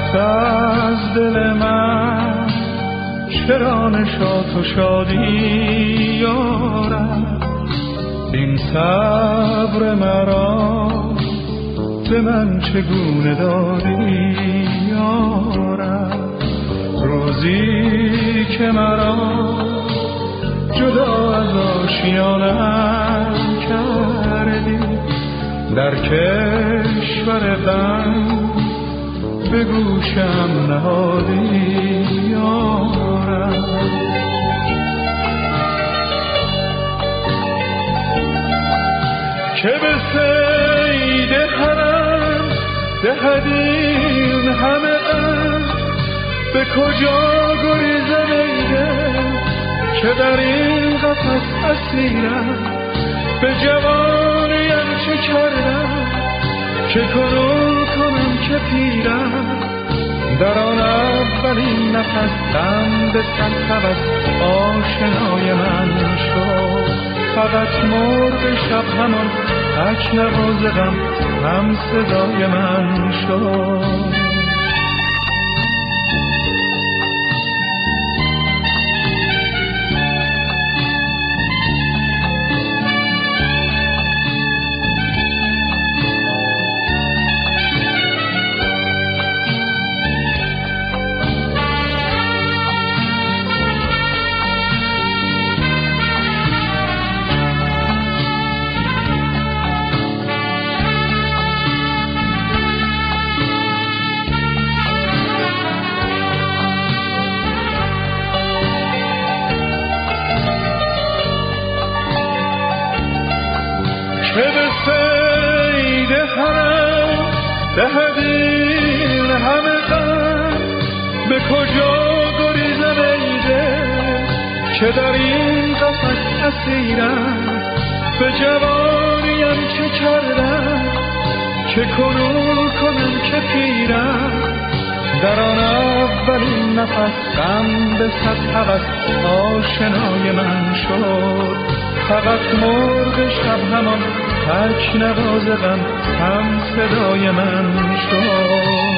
رفت از دل من چرا نشاط و شادی یارم، این صبر مرا به من چگونه دادی یارم، روزی که مرا جدا از آشیانم کردی، در کشور غم به گوشم نهادی یارم. که به صید حرم دهدین همه غم، به کجا گریزم ای دل که در این قفس اسیرم، به جوانیم چه کردم که کنون کنم که پیرم، در آن اولین نفس غم به صد هوس آشنای من شد، فقط مرغ شب همان تک نواز غم هم صدای من شد. که به صید حرم دهدین همه غم، به کجا گریزم ای دل که در این قفس اسیرم، به جوانیم چه کردم که کنون کنم که پیرم، در آن اولین نفس غم به صد هوس آشنای من شد، فقط مرغ شب همان تک نواز غم هم صدای من شد.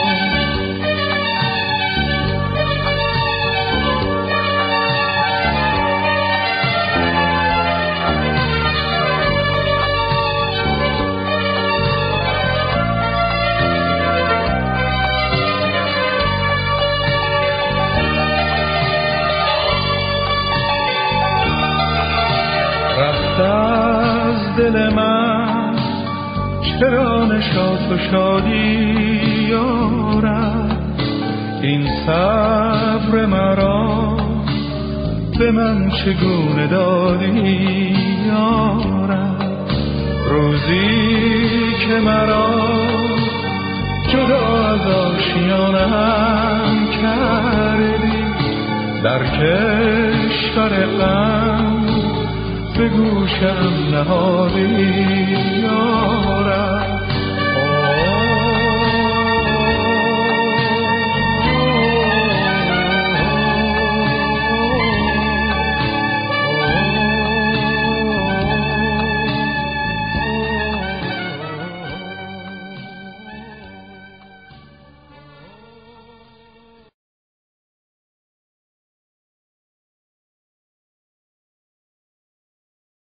رفت از دل من چرا نشاط و شادی یارم، این صبر مرا به من چگونه دادی یارم، روزی که مرا جدا از آشیانم کردی، در کشور غم به گوشم نهادی یارم.